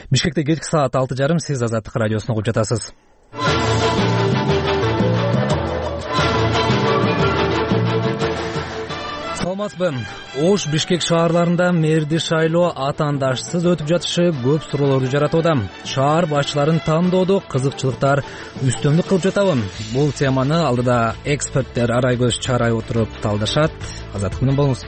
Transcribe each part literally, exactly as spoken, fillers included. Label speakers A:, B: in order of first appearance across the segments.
A: Бишкекте кечки саат алты жарым, сиз Азаттык радиосун угуп жатасыз. Саламатсызбы. Ош, Бишкек шаарларында мэрди шайлоо атаандашсыз өтүп жатышы көп суроолорду жаратууда. Шаар башчыларын тандоодо кызыкчылыктар үстөмдүк кылып жатабы? Бул теманы алдыда эксперттер арай көз чарай отуруп талдашат. Азаттык менен болуңуз.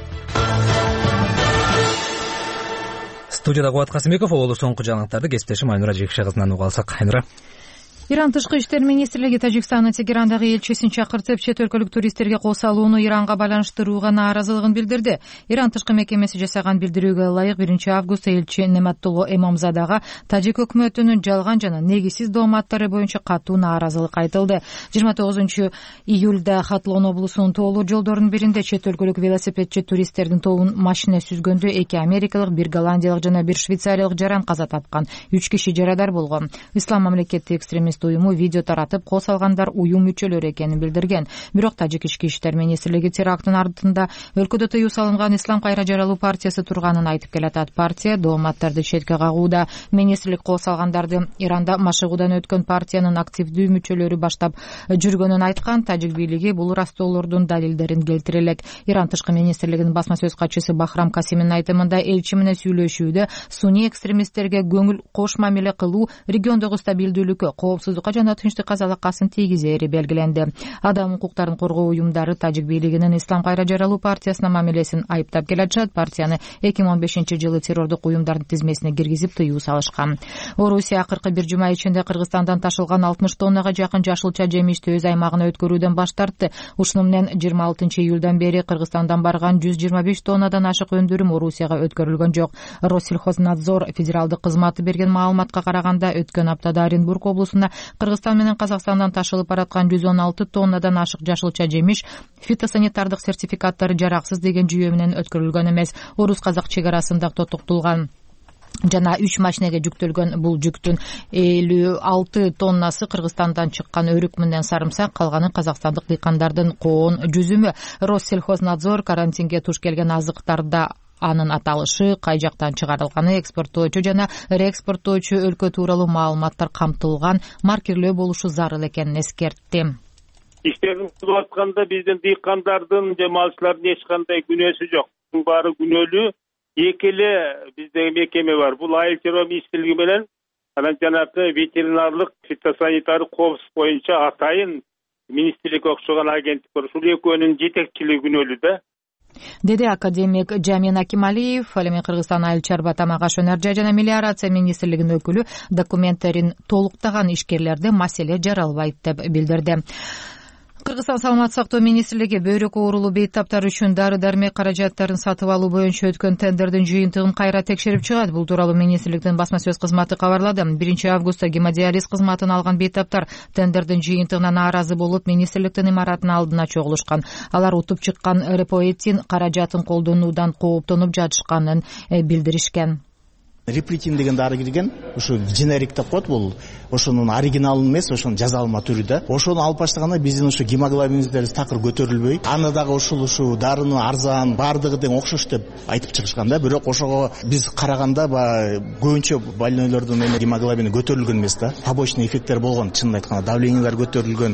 A: Студияда Кубат Касымбеков, оолу соңку жаңылыктарды кесиптешим Айнура Жекше кызынан угуп алсак. Айнура.
B: Иран тышкы иштер министрлиги Тажикстандын Тегерандагы элчисин чакыртып, чет өлкөлүк туристтерге кол салууну Иранга байланыштырууга нааразылыгын билдирди. Иран тышкы мекемеси жасаган билдирүүгө ылайык биринчи август элчи Нематтулло Эмомзадага тажик өкмөтүнүн жалган жана негизсиз дооматтары боюнча катуу нааразылык айтылды. жыйырма тогузунчу июлда Хатлон облусунун тоолуу жолдорунун биринде чет өлкөлүк велосипедчи туристтердин тобун машина сүзгөндө эки америкалык, бир голландиялык жана бир швейцариялык жаран каза тапкан. үч киши жарадар болгон. Ислам мамлекеттик экстремист уюму видео таратып, кол салгандар уюм мүчөлөрү экенин билдирген. Бирок тажик ички иштер министрлиги теракттын артында өлкөдө тыюу салынган Ислам кайра жаралуу партиясы турганын айтып келатат. Партия дооматтарды четке кагууда. Министрлик кол салгандарды Иранда машыгуудан өткөн партиянын активдүү мүчөлөрү баштап жүргөнүн айткан. Тажик бийлиги бул растоолордун далилдерин келтире элек. Иран тышкы министрлигинин басма сөз катчысы Бахрам Касимдин айтымында элчи менен сүйлөшүүдө суний экстремисттерге көңүл кош мамиле кылуу региондогу стабилдүүлүккө, коопсуздукка жана тынчтыкка залакасын тийгизери белгиленди. Адам укуктарын коргоо уюмдары тажик бийлигинин Ислам кайра жаралуу партиясына мамилесин айыптап келатышат. Партияны эки миң он бешинчи жылы террордук уюмдардын тизмесине киргизип тыюу салышкан. Орусия акыркы бир жума ичинде Кыргызстандан ташылган алтымыш тоннага жакын жашылча жемишти өз аймагына өткөрүүдөн баш тартты. Ушуну менен жыйырма алтынчы июлдан бери Кыргызстандан барган жүз жыйырма беш тоннадан ашык өндүрүм Орусияга өткөрүлгөн жок. Россельхознадзор федералдык кызматы берген маалыматка караганда, өткөн аптада Оренбург облусуна Кыргызстан менен Казакстандан ташылып бараткан жүз он алты тоннадан ашык жашылча жемиш фитосанитардык сертификаттары жараксыз деген жүйө менен өткөрүлгөн эмес. Орус-казак чек арасында токтотулган жана үч машинеге жүктөлгөн бул жүктүн элүү алты тоннасы Кыргызстандан чыккан өрүк менен сарымсак, калганы казакстандык дыйкандардын коон жүзүмү. Россельхознадзор карантинге туш келген азыктарда анын аталышы, кай жактан чыгарылганы, экспорттоочу жана реэкспорттоочу өлкө тууралуу маалыматтар камтылган маркерлөө болушу зарыл экенин эскертти.
C: Иштерин кылып атканда биздин дыйкандардын же малчылардын эч кандай күнөөсү жок. Бунун баары күнөөлүү. Эки эле бизде мекеме бар. Бул айыл чарба министрлиги менен анан жанагы ветеринарлык фитосанитары коопсуздук боюнча атайын министрликке окшогон агенттик бар. Ушул экөөнүн жетекчилиги күнөөлүү да.
B: Деди академик Жамин Акималиев. Ал эми Кыргызстан айыл чарба, тамак аш өнөр жай жана мелиорация министрлигинин өкүлү документтерин толуктаган ишкерлерде маселе жаралбайт деп билдирди. Кыргызстан саламаттык сактоо министрлиги бөйрөк оорулуу бейтаптар үчүн дары-дармек каражаттарын сатып алуу боюнча өткөн тендердин жыйынтыгын кайра текшерип чыгат. Бул тууралуу министрликтин басма сөз кызматы кабарлады. биринчи августта гемодиализ кызматын алган бейтаптар тендердин жыйынтыгына нааразы болуп, министрликтин имаратынын алдына чогулушкан. Алар утуп чыккан репоэтин каражатын колдонуудан кооптонуп жатышканын билдиришкен.
D: Реплетин деген дары кирген, ушу дженерик деп коет, бул ошонун оригиналын эмес, ошонун жазалма түрү да. Ошону алып баштаганда биздин ушу гемоглобинибиз такыр көтөрүлбөйт. Аны дагы ушул ушу дарыны арзан, бардыгы тең окшош деп айтып чыгышкан да. Бирок ошого биз караганда көбүнчө больнойлордун гемоглобини көтөрүлгөн эмес да. Побочный эффекттер болгон, чынын айтканда давлениялар көтөрүлгөн.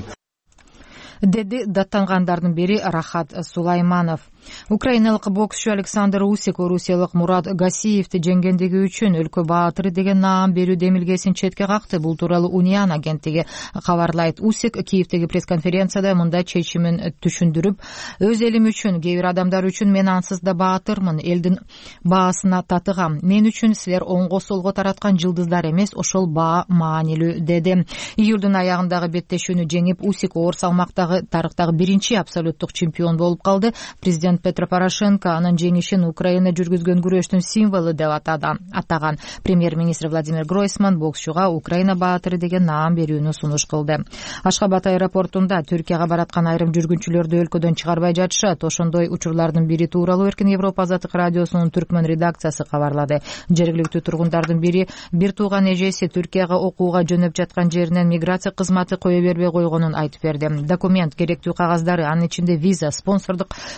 B: Деди даттангандардын бири Рахат Сулайманов. Украиналык боксчу Александр Усик орусиялык Мурат Гасиевди жеңгендиги үчүн өлкө баатыры деген наам берүү демилгесин четке какты. Бул тууралуу Униан агенттиги кабарлайт. Усик Киевдеги пресс-конференцияда мындай чечимин түшүндүрүп, өз элим үчүн, кээ бир адамдар үчүн мен ансыз да баатырмын, элдин баасына татыгам. Мен үчүн силер оңго солго тараткан жылдыздар эмес, ошол баа маанилүү деди. Июлдун аягындагы беттешүүнү жеңип, Усик оор салмактагы тарыхтагы биринчи абсолюттук чемпион болуп калды. Президент Петро Порошенко анын жеңишин Украина жүргүзгөн күрөштүн символу деп атаган. Премьер-министр Владимир Гройсман боксчуга Украина баатыры деген наам берүүнү сунуш кылды. Ашхабад аэропортунда Түркияга бараткан айрым жүргүнчүлөрдү өлкөдөн чыгарбай жатышат. Ошондой учурлардын бири тууралуу Эркин Европа Азаттык радиосунун түркмөн редакциясы кабарлады. Жергиликтүү тургундардын бири бир тууган эжеси Түркияга окууга жөнөп жаткан жеринен миграция кызматы кое бербей койгонун айтып берди. Документ, керектүү кагаздары, анын ичинде виза, спонсордук колдоо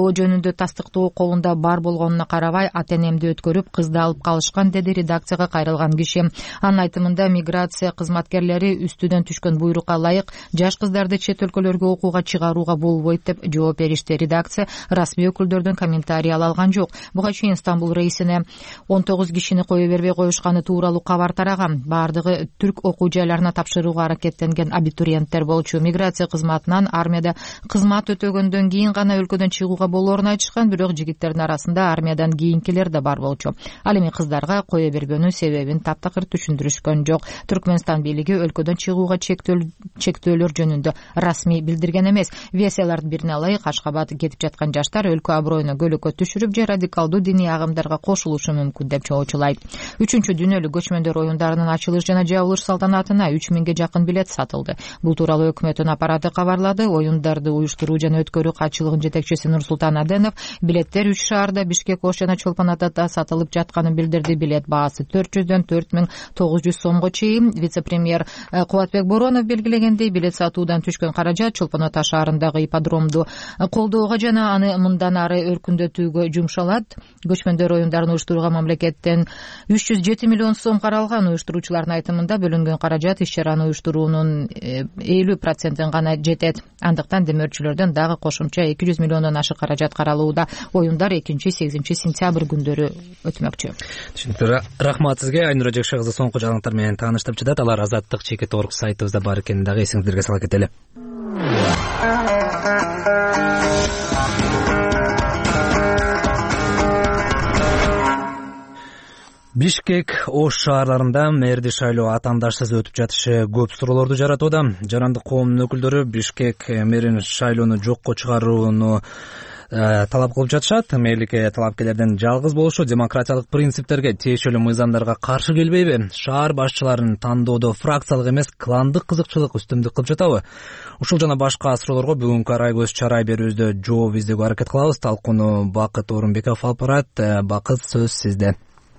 B: уктоо жөнүндө тастыктоо колунда бар болгонуна карабай ата энемди өткөрүп кызды алып калышкан, деди редакцияга кайрылган киши. Анын айтымында миграция кызматкерлери үстүдөн түшкөн буйрукка ылайык жаш кыздарды чет өлкөлөргө окууга чыгарууга болбойт деп жооп беришти. Редакция расмий өкүлдөрдөн комментарий ала алган жок. Буга чейин Стамбул рейсине он тогуз кишини кое бербей коюшканы тууралуу кабар тараган. Бардыгы түрк окуу жайларына тапшырууга аракеттенген абитуриенттер болчу. Миграция кызматынан армияда кызмат өтөгөндөн кийин гана өлкөдөн чыгууга болоорун айтышкан, бирок жигиттердин арасында армиядан кийинкилер да бар болчу. Ал эми кыздарга кое бербөөнүн себебин таптакыр түшүндүрүшкөн жок. Түркмөнстан бийлиги өлкөдөн чыгууга чектөөлөр жөнүндө расмий билдирген эмес. Версиялардын бирине ылайык Ашкабад кетип жаткан жаштар өлкө аброюну көлөкө түшүрүп же радикалдуу диний агымдарга кошулушу мүмкүн деп чоочулайт. Үчүнчү дүйнөлүк көчмөндөр оюндарынын ачылыш жана жабылыш салтанатына үч миңге жакын билет сатылды. Бул тууралуу өкмөттүн аппараты кабарлады. Оюндарды уюштуруу жана өткөрүү катчылыгынын жетекчиси Нурсултан Аденов билеттер үч шаарда Бишкек, Ош жана Чолпон Атада сатылып жатканын билдирди. Билет баасы төрт жүздөн төрт миң тогуз жүз сомго чейин. Вице-премьер Кубатбек Боронов белгилегендей, билет сатуудан түшкөн каражат Чолпон Ата шаарындагы ипподромду колдоого жана аны мындан ары өркүндөтүүгө жумшалат. Көчмөндөр оюндарын уюштурууга мамлекеттен үч жүз жети миллион сом каралган. Уюштуруучулардын айтымында бөлүнгөн каражат иш-чараны уюштуруунун элүү процентин гана жетет. Андыктан демөөрчүлөрдөн дагы кошумча эки жүз миллиондон ашык каражат каралууда. Оюндар экинчи сегизинчи сентябрь күндөрү өтмөкчү. Түшүнүктүү.
A: Рахмат сизге. Айнура Жекше кызы соңку жаңылыктар менен тааныштырып жатат. Алар Азаттык чекит орг сайтыбызда бар экенин дагы эсиңиздерге сала кетели. Бишкек, Ош шаарларында мэрди шайлоо атаандашсыз өтүп жатышы көп суроолорду жаратууда. Жарандык коомдун өкүлдөрү Бишкек мэрин шайлоону жокко чыгарууну талап кылып жатышат. Мэрликке талапкерлердин жалгыз болушу демократиялык принциптерге, тиешелүү мыйзамдарга каршы келбейби? Шаар башчыларын тандоодо фракциялык эмес, кландык кызыкчылык үстүмдүк кылып жатабы? Ушул жана башка суроолорго бүгүнкү арай көз чарай берүүбүздө жооп издөөгө аракет кылабыз. Талкууну Бакыт Орунбеков алып барат. Бакыт, сөз сизде.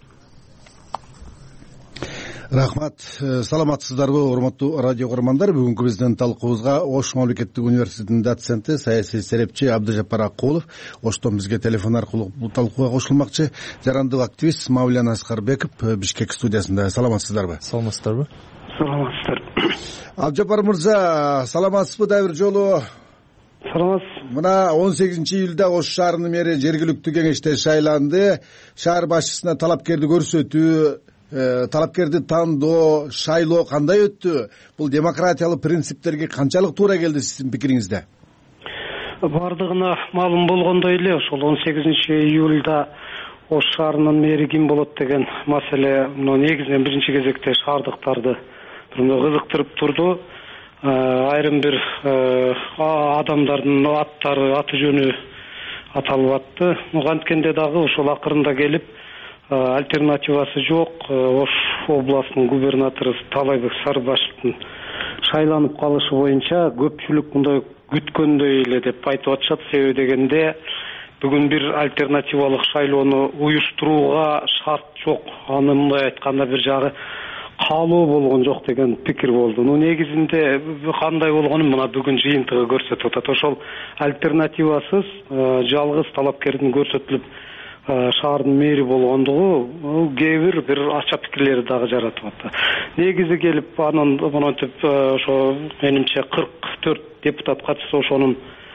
E: Рахмат. Саламатсыздарбы, урматтуу радио көрөрмандар? Бүгүнкү биздин талкуубузга Ош мамлекеттик университетинин доценти, саясий серепчи Абдыжаппар Акулов Оштон бизге телефон аркылуу бул талкууга кошулмакчы. Жарандык активист Мавлян Аскарбеков Бишкек студиясында. Саламатсыздарбы?
F: Саламатсыздарбы?
C: Саламатсыздар.
E: Абдыжаппар мырза, саламатсызбы да бир жолу?
C: Саламатсыз.
E: Мына он сегизинчи июлда Ош шаарынын мэри жергиликтүү кеңеште шайланды. Шаар башчысына талапкерди көрсөтүү, талапкерди тандоо, шайлоо кандай өттү? Бул демократиялык принциптерге канчалык туура келди сиздин пикириңизде?
F: Бардыгына маалым болгондой эле ошол он сегизинчи июлда Ош шаарынын мэри ким болот деген маселе мына негизинен биринчи кезекте шаардыктарды кызыктырып турду. Айрым бир адамдардын аттары, аты жөнү аталып атты. Анткенде дагы ошол акырында келип альтернативасы жок. Ош областынын губернатору Таалайбек Сарыбашевдин шайланып калышы боюнча көпчүлүк мындай күткөндөй эле деп айтып атышат. Себеби дегенде бүгүн бир альтернативалык шайлоону уюштурууга шарт жок. Аны мындай айтканда бир жагы каалоо болгон жок деген пикир болду. Ну негизинде кандай болгонун мына бүгүн жыйынтыгы көрсөтүп атат. Ошол альтернативасыз жалгыз талапкердин көрсөтүлүп шаардын мэри болгондугу кээ бир бир ача пикирлерди дагы жаратып атты. Негизи келип анын монтип ошо менимче кырк төрт депутат катышса, ошонун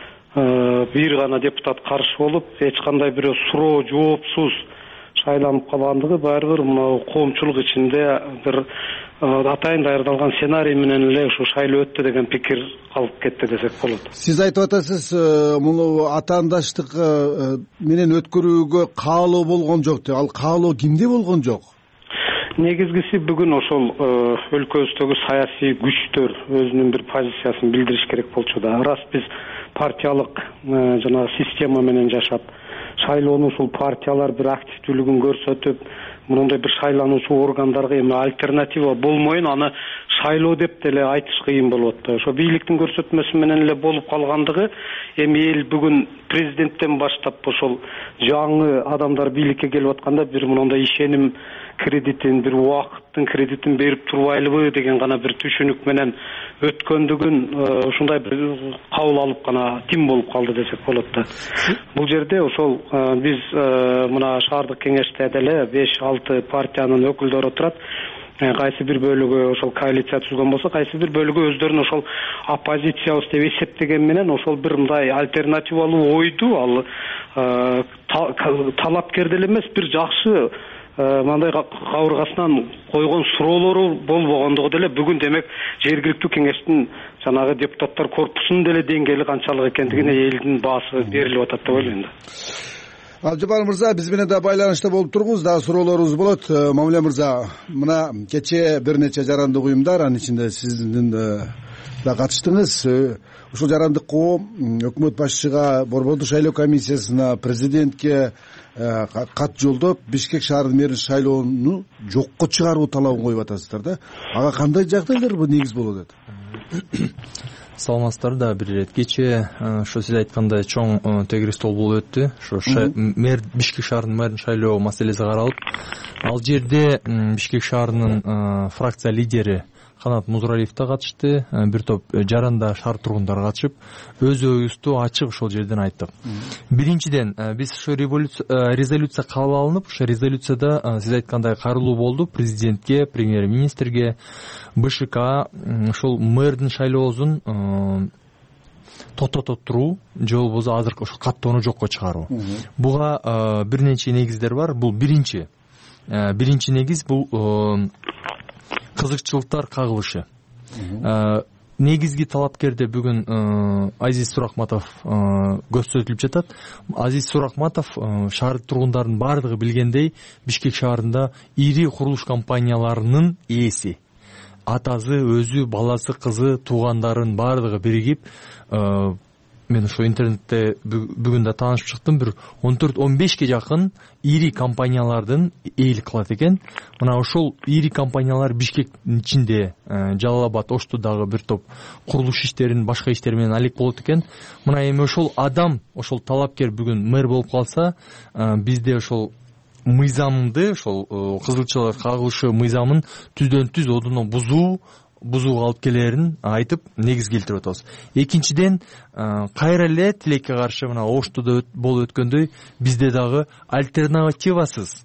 F: бир гана депутат каршы болуп, эч кандай бирөө суроо жоопсуз шайланып калгандыгы баары бир мына коомчулук ичинде бир атайын даярдалган сценарий менен эле ушу шайлоо өттү деген пикир калып кетти десек болот.
E: Сиз айтып атасыз, муну атаандаштык менен өткөрүүгө каалоо болгон жок деп. Ал каалоо кимде болгон жок?
F: Негизгиси бүгүн ошол өлкөбүздөгү саясий күчтөр өзүнүн бир позициясын билдириш керек болчу да. Рас биз партиялык жана система менен жашап, шайлоону ушул партиялар бир активдүүлүгүн көрсөтүп, мындай бир шайлануучу органдарга эми альтернатива болмойн, аны шайлоо деп деле айтыш кыйын болот да. Ошо бийликтин көрсөтмөсү менен эле болуп калгандыгы, эми эл бүгүн президенттен баштап ошол жаңы адамдар бийликке келип атканда бир мындай ишеним кредитин бир убакыттын кредитин берип турбайлыбы деген гана бир түшүнүк менен өткөндүгүн ушундай бир кабыл алып гана тим болуп калды десек болот да. Бул жерде ошол биз мына шаардык кеңеште деле беш алты партиянын өкүлдөрү отурат. Кайсы бир бөлүгү ошол коалиция түзгөн болсо, кайсы бир бөлүгү өздөрүн ошол оппозициябыз деп эсептеген менен ошол бир мындай альтернативалуу ойду ал талапкер деле эмес, бир жакшы мындай кабыргасынан койгон суроолору болбогондугу деле бүгүн демек жергиликтүү кеңештин жанагы депутаттар корпусунун деле деңгээли канчалык экендигине элдин баасы берилип атат деп ойлойм да.
E: Абдыжаппар мырза, биз менен да байланышта болуп туруңуз, дагы суроолорубуз болот. Мамиле мырза, мына кечээ бир нече жарандык уюмдар, анын ичинде сиздин да катыштыңыз. Ушул жарандык коом өкмөт башчыга, борбордук шайлоо комиссиясына, президентке кат жолдоп, Бишкек шаарынын мэрин шайлоону жокко чыгаруу талабын коюп атасыздар да. Ага кандай жагдайлар бул негиз болот эт?
G: Саламатсыздар да, бир ирет кечээ ошо сиз айткандай чоң тегириз стол болуп өттү. Ошо мэр Бишкек шаарынын мэрин шайлоо маселеси каралып, ал жерде Бишкек шаарынын фракция лидери Канат Музуралиев да катышты, бир топ жаранда шаар тургундары катышып, өз оюбузду ачык ошол жерден айттык. Биринчиден, биз ошо резолюция кабыл алынып, ошо резолюцияда сиз айткандай каралуу болду президентке, премьер-министрге, БШК ошол мэрдин шайлоосун токтото туруу же болбосо азыркы ошол каттоону жокко чыгаруу. Буга бир нече негиздер бар. Бул биринчи биринчи негиз бул кызыкчылыктар кагылышы. Негизги талапкерде бүгүн Азиз Сурахматов көрсөтүлүп жатат. Азиз Сурахматов шаар тургундарынын баардыгы билгендей, Бишкек шаарында ири курулуш компанияларынын ээси. Атасы, өзү, баласы, кызы, туугандарынын баардыгы биригип, мен ошо интернетте бүгүн да таанышып чыктым, бир он төрт он бешке жакын ири компаниялардын ээлик кылат экен. Мына ошол ири компаниялар Бишкектин ичинде, Жалал Абад, Оштудагы бир топ курулуш иштерин, башка иштер менен алек болот экен. Мына эми ошол адам, ошол талапкер бүгүн мэр болуп калса, бизде ошол мыйзамды, ошол кызыкчылык кагылышы мыйзамын түздөн түз одуно бузуу бузууга алып келерин айтып негиз келтирип атабыз. Экинчиден, кайра эле тилекке каршы мына Оштуда болуп өткөндөй бизде дагы альтернативасыз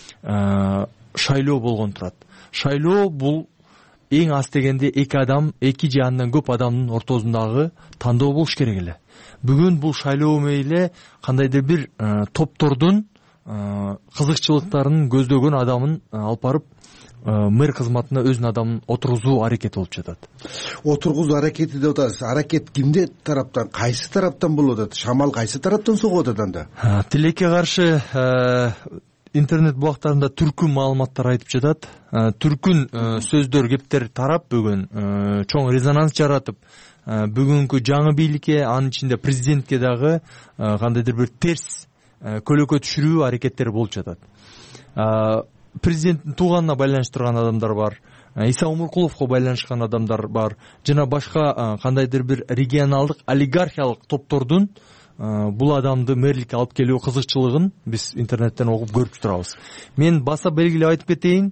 G: шайлоо болгон турат. Шайлоо бул эң аз дегенде эки адам, эки же андан көп адамдын ортосундагы тандоо болуш керек эле. Бүгүн бул шайлоо мейли кандайдыр бир топтордун кызыкчылыктарын көздөгөн адамын алып барып мэр кызматына өзүнүн адамын отургузуу аракети болуп жатат.
E: Отургузуу аракети деп атасыз. Аракет кимде тараптан, кайсы тараптан болуп атат? Шамал кайсы тараптан согуп атат анда?
G: Тилекке каршы интернет булактарында түркүн маалыматтар айтып жатат. Түркүн сөздөр, кептер тарап бүгүн чоң резонанс жаратып, бүгүнкү жаңы бийликке, анын ичинде президентке дагы кандайдыр бир терс көлөкө түшүрүү аракеттери болуп жатат. Президенттин тууганына байланыштырган адамдар бар, Иса Умуркуловго байланышкан адамдар бар, жана башка кандайдыр бир регионалдык олигархиялык топтордун бул адамды мэрликке алып келүү кызыкчылыгын биз интернеттен окуп көрүп турабыз. Мен баса белгилеп айтып кетейин,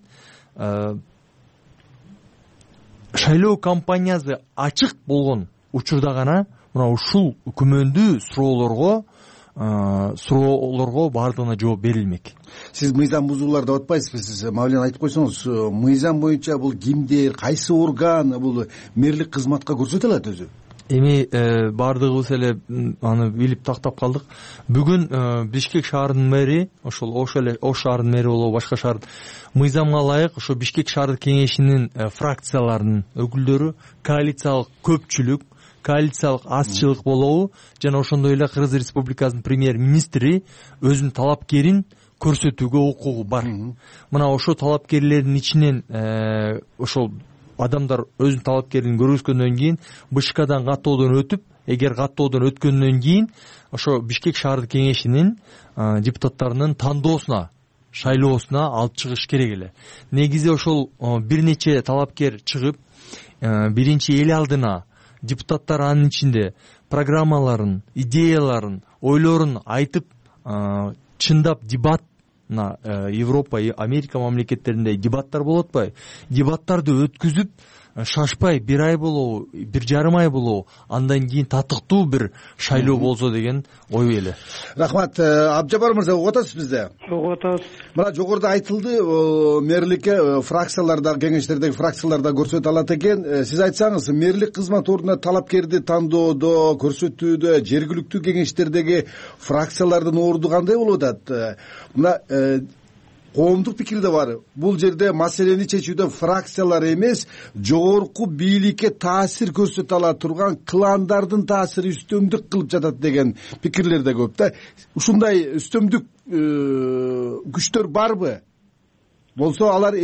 G: шайлоо кампаниясы ачык болгон учурда гана мына ушул күмөндүү суроолорго суроолорго баардыгына жооп берилмек.
E: Сиз мыйзам бузуулар деп атпайсызбы? Сиз мабилен айтып койсоңуз, мыйзам боюнча бул кимдер, кайсы орган бул мэрлик кызматка көрсөтө алат өзү?
G: Эми баардыгыбыз эле аны билип тактап калдык. Бүгүн Бишкек шаарынын мэри, ошол Ош эле Ош шаарынын мэри болобу, башка шаар мыйзамга ылайык ошо Бишкек шаардык кеңешинин фракцияларынын өкүлдөрү, коалициялык көпчүлүк, коалициялык азчылык болобу, жана ошондой эле Кыргыз Республикасынын премьер-министри өзүнүн талапкерин көрсөтүүгө укугу бар. Мына ошо талапкерлердин ичинен ошол адамдар өзүнүн талапкерин көргөзгөндөн кийин БШКдан каттоодон өтүп, эгер каттоодон өткөндөн кийин ошо Бишкек шаардык кеңешинин депутаттарынын тандоосуна, шайлоосуна алып чыгыш керек эле. Негизи ошол бир нече талапкер чыгып, биринчи эл алдына депутаттар анын ичинде программаларын, идеяларын, ойлорун айтып, чындап дебат мына Европа, Америка мамлекеттеринде дебаттар болуп атпайбы? Дебаттарды өткүзүп шашпай бир ай болобу, бир жарым ай болобу, андан кийин татыктуу бир шайлоо болсо деген ой эле.
E: Рахмат. Абжапар мырза, угуп атасыз бизде?
F: Угуп атабыз.
E: Мына жогоруда айтылды, мэрликке фракцияларда, кеңештердеги фракцияларда көрсөтө алат экен. Сиз айтсаңыз, мэрлик кызмат ордуна талапкерди тандоодо, көрсөтүүдө жергиликтүү кеңештердеги фракциялардын орду кандай болуп атат? Мына коомдук пикир да бар. Бул жерде маселени чечүүдө фракциялар эмес, жогорку бийликке таасир көрсөтө ала турган кландардын таасири үстөмдүк кылып жатат деген пикирлер да көп да. Ушундай үстөмдүк күчтөр барбы? Болсо алар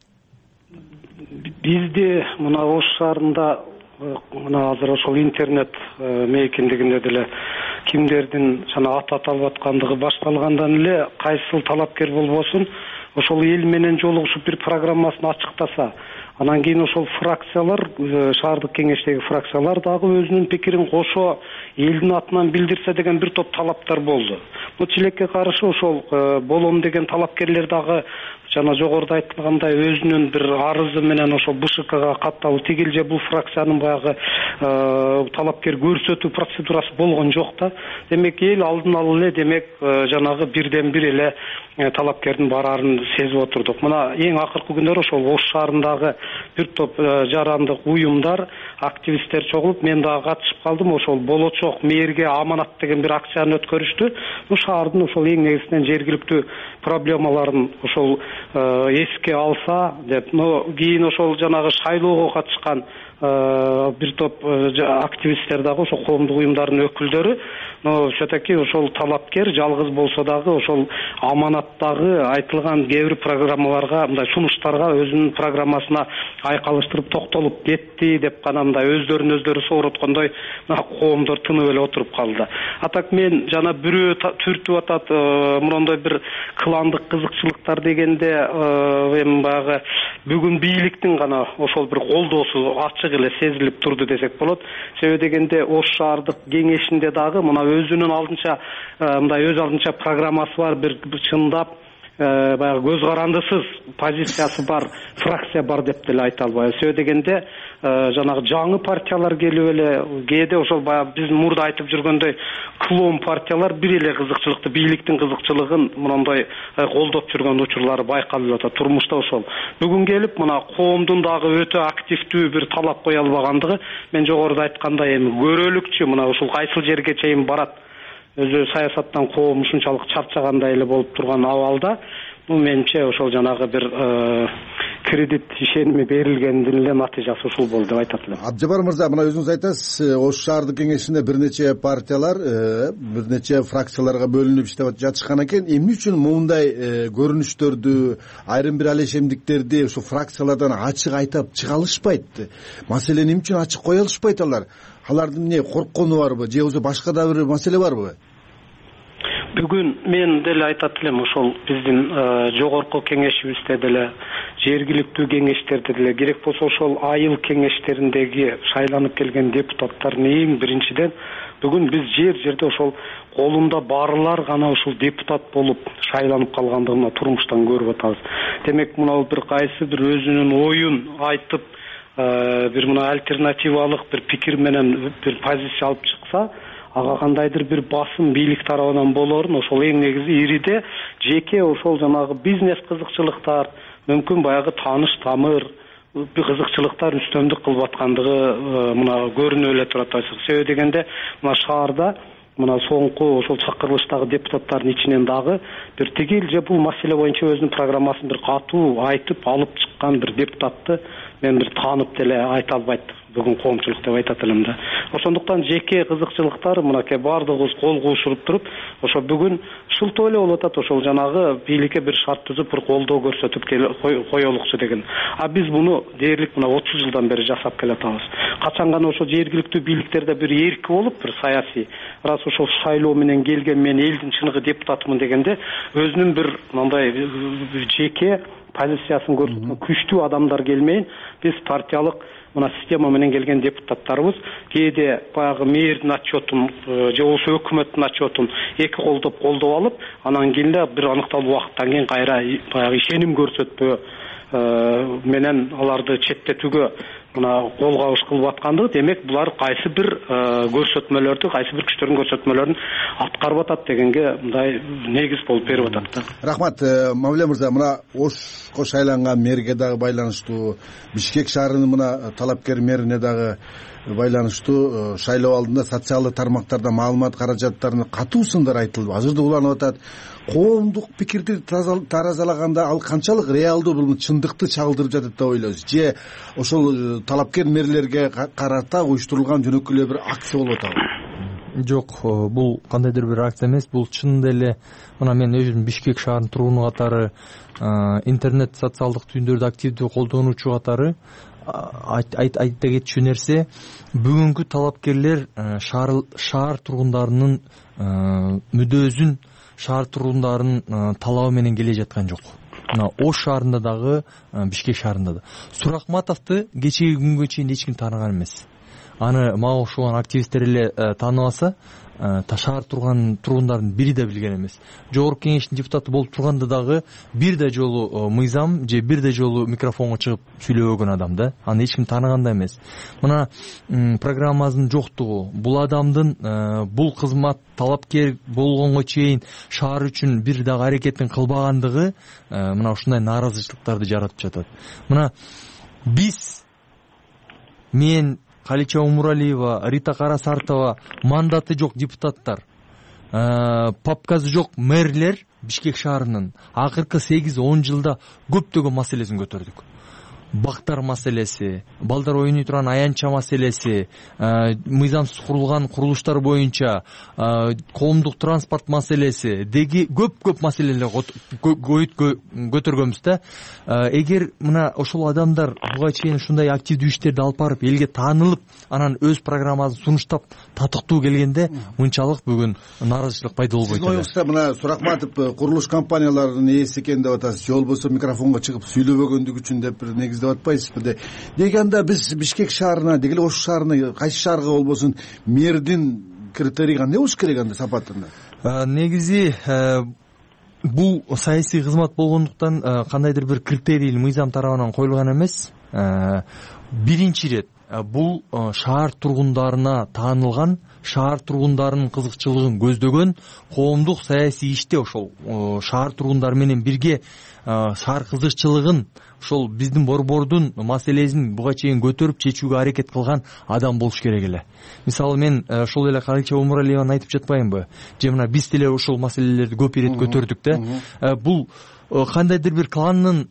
F: бизде мына Ош шаарында мына азыр ошол интернет мейкиндигинде деле кимдердин жана ат аталып аткандыгы башталгандан эле кайсыл талапкер болбосун ошол эл менен жолугушуп бир программасын ачыктаса, анан кийин ошол фракциялар, шаардык кеңештеги фракциялар дагы өзүнүн пикирин кошо элдин атынан билдирсе деген бир топ талаптар болду. Бул чилекке каршы ошол болом деген талапкерлер дагы жана жогоруда айтылгандай өзүнүн бир арызы менен ошол БШКга катталып, тигил же бул фракциянын баягы талапкер көрсөтүү процедурасы болгон жок да. Демек эл алдын ала эле демек жанагы бирден бир эле талапкердин барарын сезип отурдук. Мына эң акыркы күндөр ошол Ош шаарындагы бир топ жарандык уюмдар, активисттер чогулуп, мен дагы катышып калдым. Ошол болочок мэрге аманат деген бир акцияны өткөрүштү. Бул шаардын ошол эң негизинен жергиликтүү проблемаларын ошол эске алса деп, но кийин ошол жанагы шайлоого катышкан бир топ активисттер дагы ошол коомдук уюмдардын өкүлдөрү, но все-таки ошол талапкер жалгыз болсо дагы ошол аманаттагы айтылган кээ бир программаларга, мындай сунуштарга өзүнүн программасына айкалыштырып токтолуп кетти деп гана мындай өздөрүн өздөрү сооруткондой коомдор тынып эле отуруп калды. Атак мен жана бирөө түртүп атат, мындай бир кландык кызыкчылыктар дегенде эми баягы бүгүн бийликтин гана ошол бир колдоосу ачык эле сезилип турду десек болот. Себеби дегенде Ош шаардык кеңешинде дагы мына өзүнүн алдынча мындай өз алдынча программасы бар, бир чындап баягы көз карандысыз позициясы бар фракция бар деп деле айта албайбыз. Себеби дегенде жанагы жаңы партиялар келип эле кээде ошол баягы биз мурда айтып жүргөндөй клон партиялар бир эле кызыкчылыкты, бийликтин кызыкчылыгын мындай колдоп жүргөн учурлары байкалып атат турмушта. Ошол бүгүн келип мына коомдун дагы өтө активдүү бир талап кое албагандыгы, мен жогоруда айткандай эми көрөлүкчү мына ушул кайсыл жерге чейин барат, өзү саясаттан коом ушунчалык чарчагандай эле болуп турган абалда, бул менимче ошол жанагы бир кредит ишеними берилгендин эле натыйжасы ушул болду деп айтат элем.
E: Абжапар мырза, мына өзүңүз айтасыз, Ош шаардык кеңешинде бир нече партиялар, бир нече фракцияларга бөлүнүп иштеп жатышкан экен. Эмне үчүн моундай көрүнүштөрдү, айрым бир алешемдиктерди ушу фракциялардан ачык айтып чыга алышпайт? Маселени эмне үчүн ачык кое алышпайт алар? Алардын эмне корккону барбы же болбосо башка да бир маселе барбы?
F: Бүгүн мен деле айтат элем, ошол биздин жогорку кеңешибизде деле, жергиликтүү кеңештерде деле, керек болсо ошол айыл кеңештериндеги шайланып келген депутаттардын эң биринчиден бүгүн биз жер жерде ошол колунда барлар гана ушул депутат болуп шайланып калгандыгын турмуштан көрүп атабыз. Демек мына бир кайсы бир өзүнүн оюн айтып, бир мына альтернативалык бир пикир менен бир позиция алып чыкса, ага кандайдыр бир басым бийлик тарабынан болорун ошол эң негизи ириде жеке ошол жанагы бизнес кызыкчылыктар, мүмкүн баягы тааныш тамыр кызыкчылыктар үстөмдүк кылып аткандыгы мына көрүнүп эле турат. Себеби дегенде мына шаарда мына соңку ошол чакырылыштагы депутаттардын ичинен дагы бир тигил же бул маселе боюнча өзүнүн программасын бир катуу айтып алып чыккан бир депутатты мен бир таанып деле айта албайт бүгүн коомчулук деп айтат элем да. Ошондуктан жеке кызыкчылыктар мынакей баардыгыбыз кол куушуруп туруп, ошо бүгүн ушулту эле болуп атат, ошол жанагы бийликке бир шарт түзүп, бир колдоо көрсөтүп коелукчу деген. А биз буну дээрлик мына отуз жылдан бери жасап келатабыз. Качан гана ошо жергиликтүү бийликтерде бир эрки болуп, бир саясий, раз ошол шайлоо менен келген мен элдин чыныгы депутатымын дегенде, өзүнүн бир мындай жеке позициясын көрсөткөн күчтүү адамдар келмейин, биз партиялык мына система менен келген депутаттарыбыз кээде баягы мэрдин отчетун же болбосо өкмөттүн отчетун эки колдоп колдоп алып, анан кийин эле бир аныкталуу убакыттан кийин кайра баягы ишеним көрсөтпөө менен аларды четтетүүгө мына кол кабыш кылып аткандыгы, демек булар кайсы бир көрсөтмөлөрдү, кайсы бир күчтөрдүн көрсөтмөлөрүн аткарып атат дегенге мындай негиз болуп берип атат да.
E: Рахмат, Мавле мырза, мына Ошко шайланган мэрге дагы байланыштуу, Бишкек шаарынын мына талапкер мэрине дагы байланыштуу шайлоо алдында социалдык тармактарда маалымат каражаттарына катуу сындар айтылып, азырда уланып атат. Коомдук пикирди таразалаганда ал канчалык реалдуу, бул чындыкты чагылдырып жатат деп ойлойсуз, же ошол талапкер мэрлерге карата уюштурулган жөнөкөй эле бир акция болуп атабы?
G: Жок, бул кандайдыр бир акция эмес, бул чынында эле мына мен өзүм Бишкек шаарынын тургуну катары, интернет социалдык түйүндөрдү активдүү колдонуучу катары айта кетчү нерсе, бүгүнкү талапкерлер шаар тургундарынын мүдөөсүн, шаар тургундарынын талабы менен келе жаткан жок. Мына Ош шаарында дагы, Бишкек шаарында да. Суракматовду кечеги күнгө чейин эч ким тааныган эмес. Аны мага окшогон активисттер эле тааныбаса, шаар тургундардын бири да билген эмес. Жогорку кеңештин депутаты болуп турганда дагы бир да жолу мыйзам же бир да жолу микрофонго чыгып сүйлөбөгөн адам да. Аны эч ким тааныган да эмес. Мына программасынын жоктугу, бул адамдын бул кызмат талапкер болгонго чейин шаар үчүн бир дагы аракетин кылбагандыгы мына ушундай нааразычылыктарды жаратып жатат. Мына биз, мен, Калича Умуралиева, Рита Карасартова, мандаты жок депутаттар, папкасы жок мэрлер Бишкек шаарынын акыркы сегиз он жылда көптөгөн маселесин көтөрдүк. Бактар маселеси, балдар ойной турган аянча маселеси, мыйзамсыз курулган курулуштар боюнча коомдук транспорт маселеси деги көп-көп маселелер көтөргөнбүз да. Эгер мына ошол адамдар буга чейин ушундай активдүү иштерди алып барып, элге таанылып, анан өз программасын сунуштап татыктуу келгенде, мынчалык бүгүн нааразычылык пайда болбойт.
E: Сиздин оюңузда мына Суракматов курулуш компанияларынын ээси экен деп атасыз, же болбосо микрофонго чыгып сүйлөбөгөндүгү үчүн деп бир негиз деп атпайсызбы? Деги анда биз Бишкек шаарына, деги эле Ош шаарына, кайсы шаарга болбосун мэрдин критерий кандай болуш керек анда сапатында?
G: Негизи бул саясий кызмат болгондуктан кандайдыр бир критерий мыйзам тарабынан коюлган эмес. Биринчи ирет бул шаар тургундарына таанылган, шаар тургундарынын кызыкчылыгын көздөгөн коомдук саясий иште ошол шаар тургундары менен бирге шаар кызыкчылыгын, ошол биздин борбордун маселесин буга чейин көтөрүп чечүүгө аракет кылган адам болуш керек эле. Мисалы мен ошол эле Калича Умуралиеваны айтып жатпайынбы? Же мына биз деле ошол маселелерди көп ирет көтөрдүк да. Бул кандайдыр бир кландын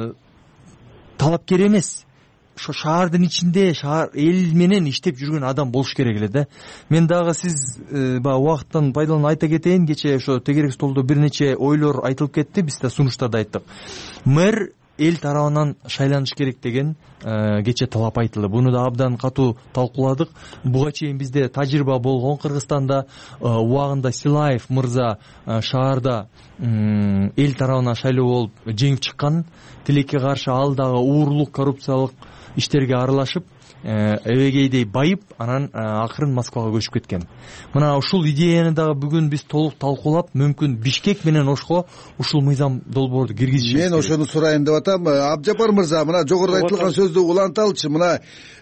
G: талапкери эмес. Ошо шаардын ичинде, шаар эл менен иштеп жүргөн адам болуш керек эле да. Мен дагы сиз баягы убакыттан пайдаланып айта кетейин, кечээ ошо тегерек столдо бир нече ойлор айтылып кетти, биз да сунуштарда айттык. Мэр эл тарабынан шайланыш керек деген кечээ талап айтылды. Буну да абдан катуу талкууладык. Буга чейин бизде тажрыйба болгон, Кыргызстанда убагында Силаев мырза шаарда эл тарабынан шайлоо болуп жеңип чыккан. Тилекке каршы ал дагы уурлук, коррупциялык иштерге аралашып, эбегейдей байып, анан акырын Москвага көчүп кеткен. Мына ушул идеяны дагы бүгүн биз толук талкуулап, мүмкүн Бишкек менен Ошко ушул мыйзам долбоорду киргизишибиз керек.
E: Мен ошону сурайын деп атам. Абжапар мырза, мына жогоруда айтылган сөздү уланталычы. Мына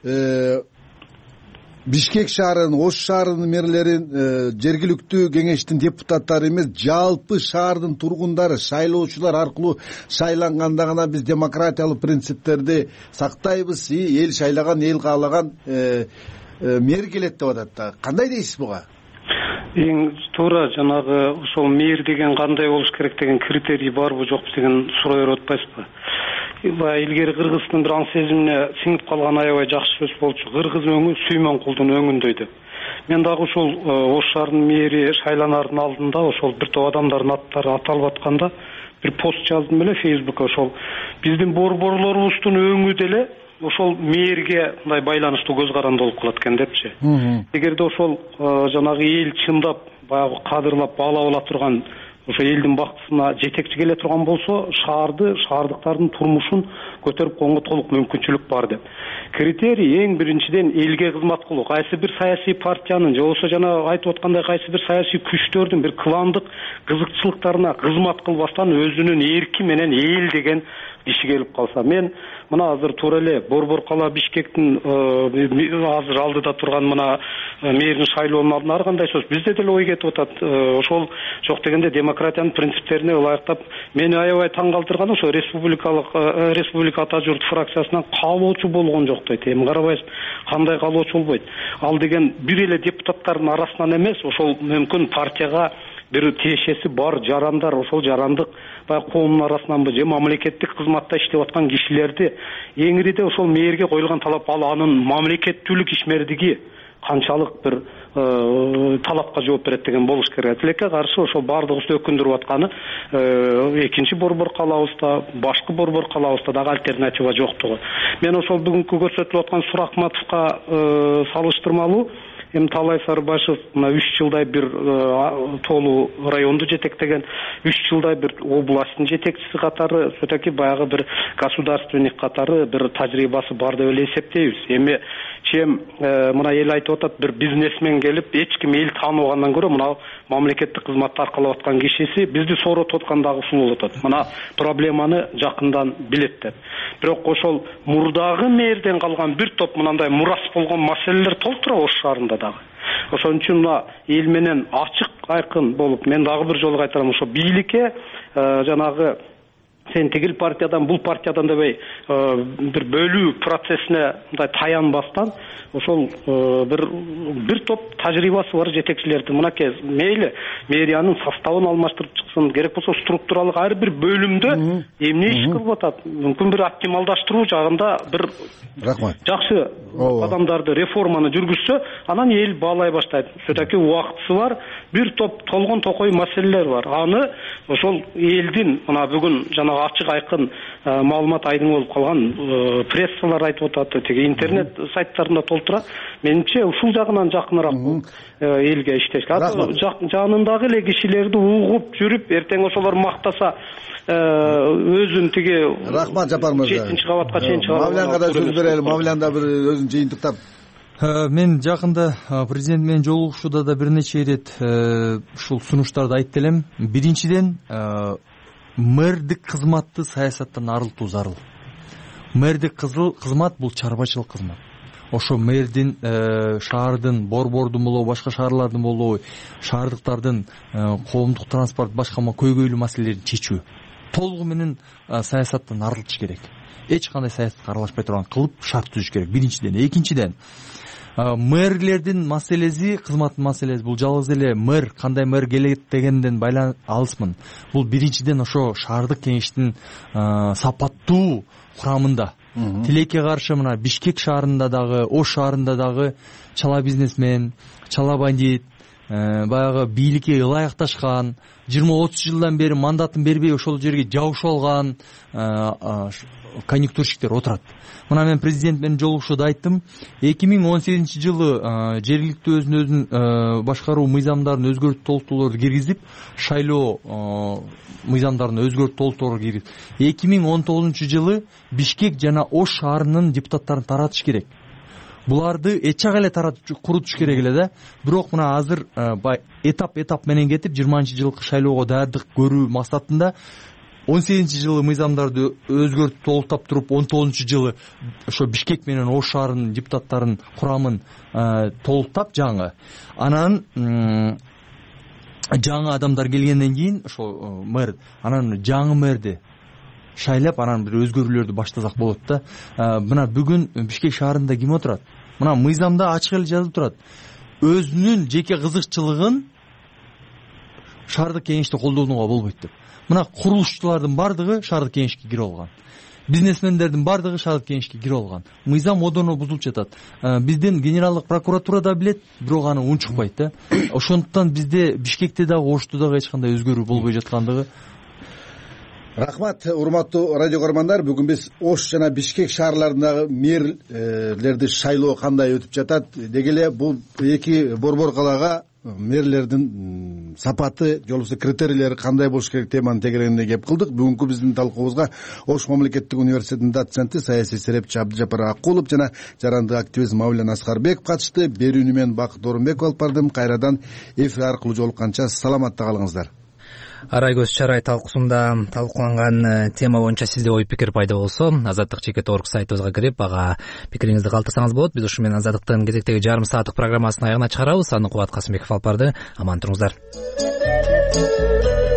E: Бишкек шаарынын, Ош шаарынын мэрлерин, жергиликтүү кеңештин депутаттары эмес, жалпы шаардын тургундары, шайлоочулар аркылуу шайланганда гана биз демократиялык принциптерди сактайбыз, эл шайлаган, эл каалаган мэр келет деп атат да. Кандай дейсиз буга?
F: Эң туура, жанагы ошол мэр деген кандай болуш керек деген критерий барбы жокпу деген суроо берип атпайсызбы? Баягы илгери Кыргыздын бир аң сезимине сиңип калган аябай жакшы сөз болчу. Кыргыз өңү Сүймөнкулдун өңүндөй. Мен дагы ушул Ош шаарынын мэри шайланардын алдында ошол бир топ адамдардын аттары аталып атканда бир пост жаздым эле Facebookка. Ошол биздин борборлорубуздун өңү деле ошол мэрге мындай байланыштуу көз каранды болуп калат экен депчи. Эгерде ошол жанагы эл чындап баягы кадырлап баалап ала турган ошо элдин бактысына жетекчи келе турган болсо, шаарды, шаардыктардын турмушун көтөрүп коюнга толук мүмкүнчүлүк бар деп. Критерий эң биринчиден элге кызмат кылуу. Кайсы бир саясий партиянын же болбосо жана айтып аткандай кайсы бир саясий күчтөрдүн бир кландык кызыкчылыктарына кызмат кылбастан өзүнүн эрки менен эл деген иши келип калса. Мен мына азыр туура эле Борбор кала Бишкектин азыр алдыда турган мына мэрдин шайлоонун алдында ар кандай сөз бизде деле ой кетип атат. Ошол жок дегенде демократиянын принциптерине ылайыктап мени аябай таң калтырганы ошо республикалык республика ата журт фракциясынан каалоочу болгон жок дейт. Эми карабайсыз кандай каалоочу болбойт. Ал деген бир эле депутаттардын арасынан эмес, ошол мүмкүн партияга бир тиешеси бар жарандар, ошол жарандык баягы коомдун арасынанбы же мамлекеттик кызматта иштеп аткан кишилерди эңириде ошол мэрге коюлган талап, ал анын мамлекеттүүлүк ишмердиги канчалык бир талапка жооп берет деген болуш керек. Тилекке каршы ошол баардыгыбызды өкүндүрүп атканы экинчи борбор калабызда, башкы борбор калабызда дагы альтернатива жоктугу. Мен ошол бүгүнкү көрсөтүлүп аткан Суракматовго салыштырмалуу эми Талай Сарыбашев мына үч жылдай бир Тоолу районду жетектеген, үч жылдай бир областтын жетекчиси катары, все-таки баягы бир государственник катары бир тажрыйбасы бар деп эле эсептейбиз. Эми чем мына эл айтып атат, бир бизнесмен келип эч ким эл тааныбагандан көрө мына мамлекеттик кызматты аркалап аткан кишиси бизди сооротуп аткан дагы ушул болуп атат. Мына проблеманы жакындан билет деп. Бирок ошол мурдагы мэрден калган бир топ мындай мурас болгон маселелер толтура Ош шаарында дагы. Ошон үчүн мына эл менен ачык айкын болуп, мен дагы бир жолу кайтарам, ошо бийликке жанагы сен тигил партиядан бул партиядан дебей бир бөлүү процессине мындай таянбастан ошол бир бир топ тажрыйбасы бар жетекчилерди мынакей мейли мэриянын составын алмаштырып чыксын, керек болсо структуралык ар бир бөлүмдө эмне иш кылып атат, мүмкүн бир оптималдаштыруу жагында бир жакшы адамдарды реформаны жүргүзсө, анан эл баалай баштайт. Все-таки убактысы бар, бир топ толгон токой маселелер бар. Аны ошол элдин мына бүгүн жана ачык айкын маалымат айдың болуп калган прессалар айтып атат, тиги интернет сайттарында толтура. Менимче ушул жагынан жакыныраак элге иштеш. Жанындагы эле кишилерди угуп жүрүп, эртең ошолор мактаса өзүн тиги
E: Рахмат Жапар мырза.
F: жетинчи кабатка чейин чыгып.
E: Мавлянга да сөз берели. Мавлян да бир өзүн жыйынтыктап.
G: Мен жакында президент менен жолугушууда да бир нече ирет ушул сунуштарды айтып элем. Биринчиден, мэрдик кызматты саясаттан арылтуу зарыл. Мэрдик кызмат бул чарбачылык кызмат. Ошо мэрдин, шаардын, борбордун болобу, башка шаарлардын болобу, шаардыктардын коомдук транспорт башка көйгөйлүү маселелерин чечүү толугу менен саясаттан арылтыш керек. Эч кандай саясатка аралашпай турган кылып шарт түзүш керек. Биринчиден, экинчиден, мэрлердин маселеси, кызматтын маселеси бул жалгыз эле мэр, кандай мэр келет дегенден байлан алысмын. Бул биринчиден ошо шаардык кеңештин сапаттуу курамында. Тилекке каршы мына Бишкек шаарында дагы, Ош шаарында дагы чала бизнесмен, чала бандит, баягы бийликке ылайыкташкан, жыйырма отуз жылдан бери мандатын бербей ошол жерге жабышып алган конъюнктурщиктер отурат. Мына мен президент менен жолугушууда айттым, эки миң он сегизинчи жылы жергиликтүү өзүн өзүн башкаруу мыйзамдарын өзгөртүү толуктоолорду киргизип, шайлоо мыйзамдарын өзгөртүү толуктоолорду киргизип, эки миң он тогузунчу жылы Бишкек жана Ош шаарынын депутаттарын таратыш керек. Буларды эчак эле таратып курутуш керек эле да. Бирок мына азыр этап-этап менен кетип жыйырманчы жылкы шайлоого даярдык көрүү максатында он сегизинчи жылы мыйзамдарды өзгөртүп толуктап туруп, он тогузунчу жылы ошо Бишкек менен Ош шаарынын депутаттарынын курамын толуктап жаңы. Анан жаңы адамдар келгенден кийин ошо мэр, анан жаңы мэрди шайлап, анан бир өзгөрүүлөрдү баштасак болот да. Мына бүгүн Бишкек шаарында ким отурат? Мына мыйзамда ачык эле жазылып турат. Өзүнүн жеке кызыкчылыгын шаардык кеңеште колдонууга болбойт деп. Мына курулушчулардын бардыгы шаардык кеңешке кирип алган. Бизнесмендердин бардыгы шаардык кеңешке кирип алган. Мыйзам одоно бузулуп жатат. Биздин генералдык прокуратура да билет, бирок аны унчукпайт да. Ошондуктан бизде Бишкекте дагы, Ошто дагы эч кандай өзгөрүү болбой жаткандыгы.
E: Рахмат, урматтуу радио көрөрмандар. Бүгүн биз Ош жана Бишкек шаарларындагы мэрлерди шайлоо кандай өтүп жатат, деги эле бул эки борбор калаага мэрлердин сапаты же болбосо критерийлери кандай болуш керек теманын тегерегине кеп кылдык. Бүгүнкү биздин талкуубузга Ош мамлекеттик университетинин доценти, саясий серепчи Абдыжапар Акулов жана жарандык активист Мавлен Аскарбеков катышты. Берүүнү мен Бакыт Орунбеков алып бардым. Кайрадан эфир аркылуу жолукканча саламатта калыңыздар.
A: Арайгөз чарай талкуусунда талкууланган тема боюнча сизде ой пикир пайда болсо, Азаттык чекит орг сайтыбызга кирип, ага пикириңизди калтырсаңыз болот. Биз ушу менен Азаттыктын кезектеги жарым сааттык программасынын аягына чыгарабыз. Аны Кубат Касымбеков алып барды. Аман туруңуздар.